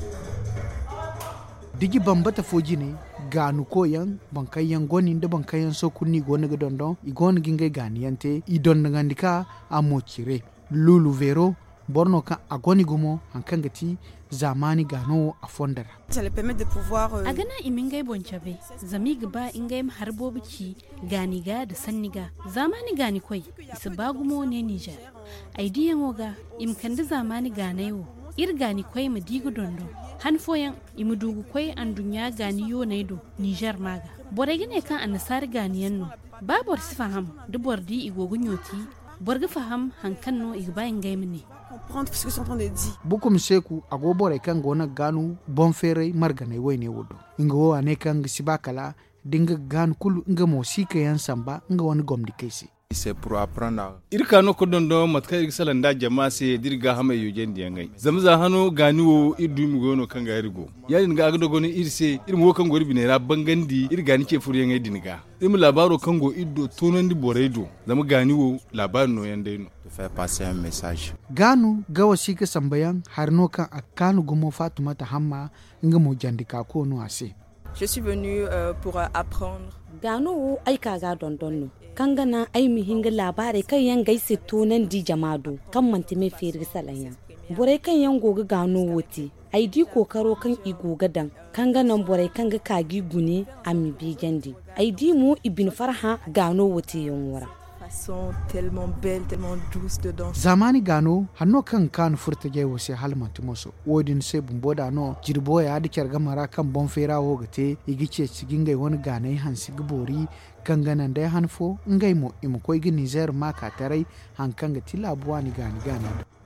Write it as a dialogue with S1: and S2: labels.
S1: digi bambata foji ne ganu koyan bankayan goni da bankayan sokunni goni ga dondon igoni gingai ganiyante idon ngandika amokire lulu vero borno ka agoni gumo hankan gati zamani gano a fondara
S2: a gana imingai boncabe zami gaba ingai harbo biki ganiga da sanniga zamani gani koi isa bagumo ne Niger aidiyan oga imkandi zamani ganayo irgani kwai mu digu dondo hanfoyan imudugu kwai an dunya gani yo naido Niger maga bore gine kan annasar ganiyan no babor sifaham dubor di igogun yoti borga faham hankan no igbayin gaimne
S1: bukum seku agobore kan gona ganu bonfere margane wayne wodo ingo ane kan sibakala dinga gan kulu inga mo sika yan samba inga wani gomdi kaisi
S3: c'est pour apprendre irka no ko dondo matka irsalan da jama se dirga hama yujen diyangai zamza hano ganiwo idumi gono kan ga irgo yadin ga agdo gono irse irmo kan gori binera bangandi irga ni ke furiyan idinga imu labaro kan go iddo tonondi boredo zama ganiwo labarin no yande no to faire passer un message
S1: ganu gawa sika sambayan harno kan akanu gumo fatumata hamma inga mo jandika ko no ase
S4: je suis venu pour apprendre
S5: ganu aika ga dondonno kangana ai mihinga labare kan yan gaise tonan di jamado kan mantime feri salanya bore kan yan goga gano wuti ai di kokaro kan igoga dan kanganan bore kan ga kagi gune ami bigandi ai di mu ibn farha gano wuti yonwara
S4: sont tellement belles, tellement douces dedans.
S1: Zamani gano hanno kan furtage wose halmatu moso wodin se bumboda no jirbo ya da kyarga mara kan bonfera wogate igice cigingai wani ganai hansi gbori kanganan dai hanfo ngai mo imkoi gi Niger ma ka tarai hankan ga tilabuwa ni gani